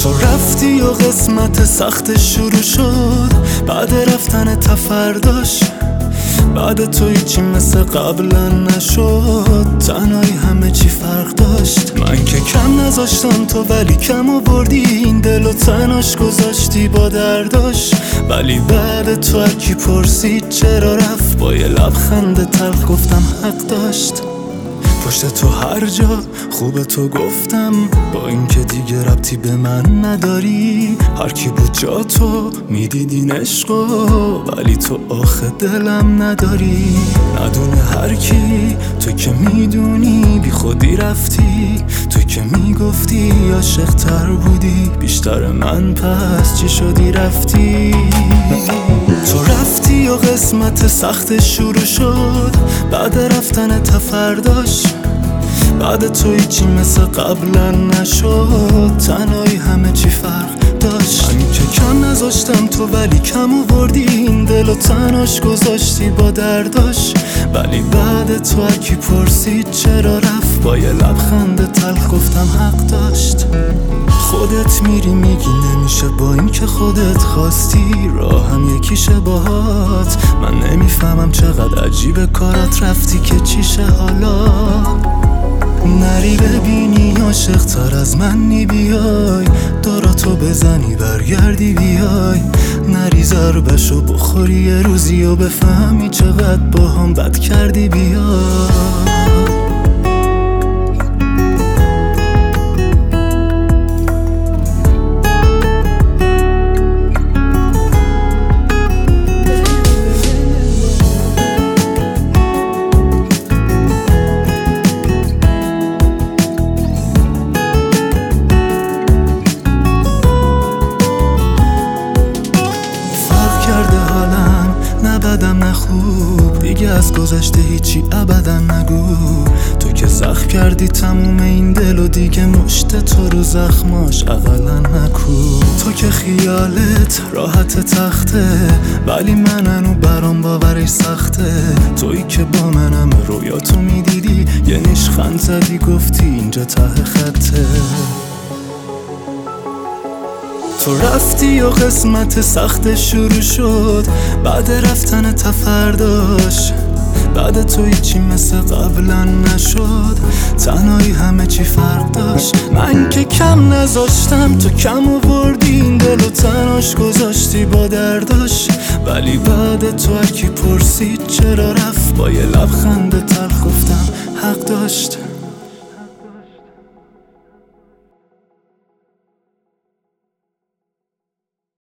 تو رفتی و قسمت سخت شروع شد، بعد رفتن تفرداش. بعد تو هیچی مثل قبلا نشد، تنهایی همه چی فرق داشت. من که کم نذاشتم تو ولی کم آوردی، این دل و تناش گذاشتی با درداش. ولی بعد تو هرکی پرسید چرا رفت، با یه لبخند تلخ گفتم حق داشت. پشت تو هر جا خوب تو گفتم، با اینکه دیگه ربطی به من نداری. هر کی بود جا تو میدیدین عشقو، ولی تو آخه دلم نداری. ندونه هر کی، تو که میدونی بی خودی رفتی. تو که میگفتی عاشق تر بودی بیشتر من، پس چی شدی رفتی؟ تو رفتی و قسمت سخت شروع شد، بعد رفتن تفرداش. بعد تو هیچی مثل قبلا نشد، تنهایی همه چی فرق داشت. من که کم نذاشتم تو ولی کم آوردی، این دل و تناش گذاشتی با درداش. ولی بعد تو هرکی پرسید چرا رفت، با یه لبخند تلخ گفتم حق داشت. خودت میری میگی نمیشه با این که خودت خواستی، راه هم یکیشه باهات. من نمیفهمم چقدر عجیبه کارات رفتی که چیشه حالا. نری ببینی عاشق تر از منی بیای، داراتو بزنی برگردی بیای. نری ضربشو بخوری یه روزی و بفهمی چقدر با هم بد کردی بیای. نه بدم نه خوب دیگه، از گذشته هیچی ابدا نگو. تو که زخم کردی تموم این دل و دیگه مشت تو رو زخماش اقلا نکو. تو که خیالت راحت تخته، ولی منو برام باورش سخته. تویی که با منم رویاتو میدیدی، یه نیشخند زدی گفتی اینجا ته خطه. تو رفتی و قسمت سخت شروع شد، بعد رفتن تفرداش. بعد تو هیچی مثل قبلا نشد، تنهایی همه چی فرق داشت. من که کم نذاشتم تو کم آوردی، این دل و تناش گذاشتی با درداش. ولی بعد تو هرکی پرسید چرا رفت، با یه لبخند تلخ گفتم حق داشت.